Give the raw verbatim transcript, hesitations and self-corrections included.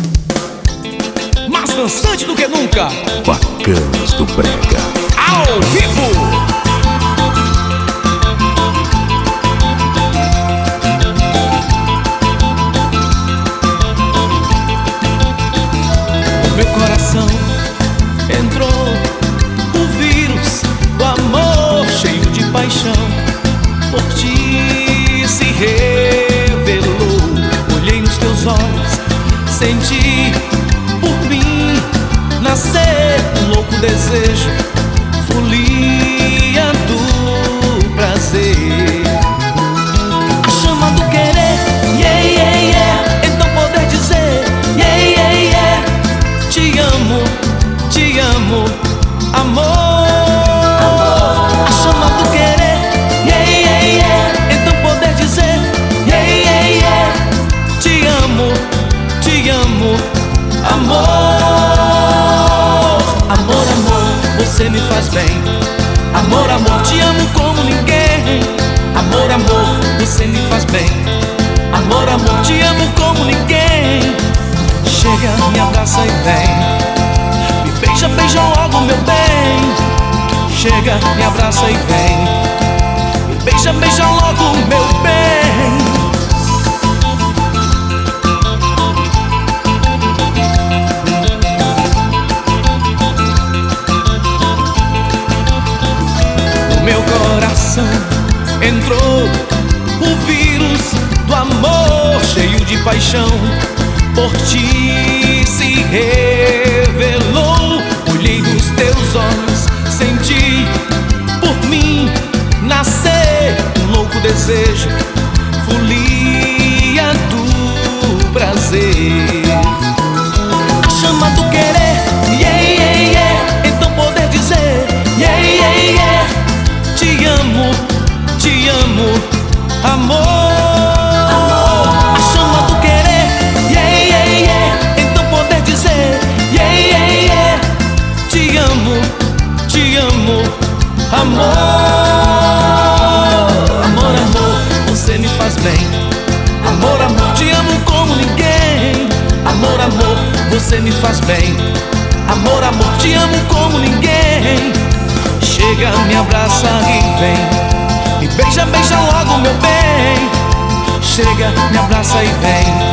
mais dançante do que nunca. Bacanas do Brega, ao vivo. Meu coração entrou o vírus do amor cheio de paixão. Por ti se revelou. Olhei nos teus olhos, senti por mim nascer um louco desejo, folia do prazer. A chama do querer, yeah, yeah, yeah. Então poder dizer, yeah, yeah, yeah. Te amo, te amo, amor, amor. A chama do querer, yeah, yeah, yeah. Então poder dizer, yeah, yeah, yeah. Te amo, te amo, amor. Amor, amor, você me faz bem. Amor, amor, te amo como ninguém. Amor, amor, você me faz bem. Amor, amor, te amo como ninguém. Chega, me abraça e vem. Me beija, beija logo, meu bem. Chega, me abraça e vem. Me beija, beija logo, meu bem. No meu coração entrou o vírus do amor cheio de paixão. Por ti se revelou. Olhei nos teus olhos, senti por mim nascer um louco desejo, folia do prazer. A chama do querer, yeah, yeah, yeah. Então poder dizer, yeah, yeah, yeah. Te amo, te amo, amor. Amor, amor, amor, você me faz bem. Amor, amor, te amo como ninguém. Amor, amor, você me faz bem. Amor, amor, te amo como ninguém. Chega, me abraça e vem. Me beija, beija logo, meu bem. Chega, me abraça e vem.